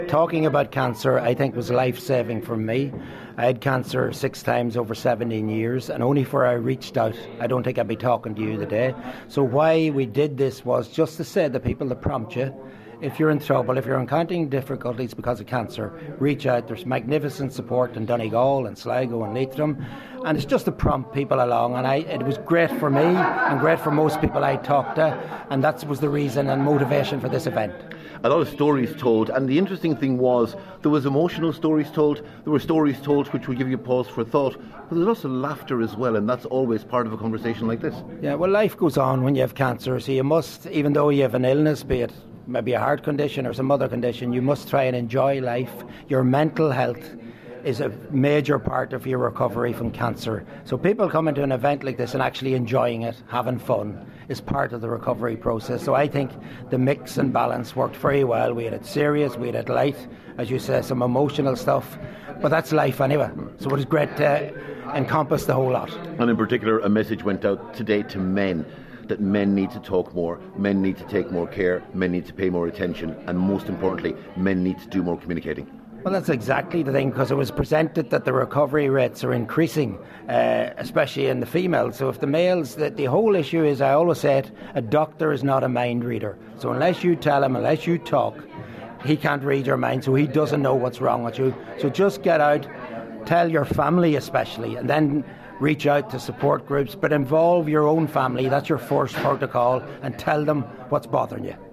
Talking about cancer, I think, was life-saving for me. I had cancer 6 times over 17 years, and only for I reached out, I don't think I'd be talking to you today. So why we did this was just to say to people to prompt you, if you're in trouble, if you're encountering difficulties because of cancer, reach out. There's magnificent support in Donegal and Sligo and Leitrim, and it's just to prompt people along. And it was great for me and great for most people I talked to, and that was the reason and motivation for this event. A lot of stories told, and the interesting thing was there was emotional stories told, there were stories told which would give you pause for thought, but there's also laughter as well, and that's always part of a conversation like this. Yeah, well, life goes on when you have cancer, so you must, even though you have an illness, be it maybe a heart condition or some other condition, you must try and enjoy life. Your mental health is a major part of your recovery from cancer. So people coming to an event like this and actually enjoying it, having fun, is part of the recovery process. So I think the mix and balance worked very well. We had it serious, we had it light, as you say, some emotional stuff, but that's life anyway. So it was great to encompass the whole lot. And in particular, a message went out today to men, that men need to talk more, men need to take more care, men need to pay more attention, and most importantly, men need to do more communicating. Well, that's exactly the thing, because it was presented that the recovery rates are increasing, especially in the females. So if the males, the whole issue is, I always say it, a doctor is not a mind reader. So unless you tell him, unless you talk, he can't read your mind, so he doesn't know what's wrong with you. So just get out, tell your family especially, and then reach out to support groups, but involve your own family. That's your first protocol, and tell them what's bothering you.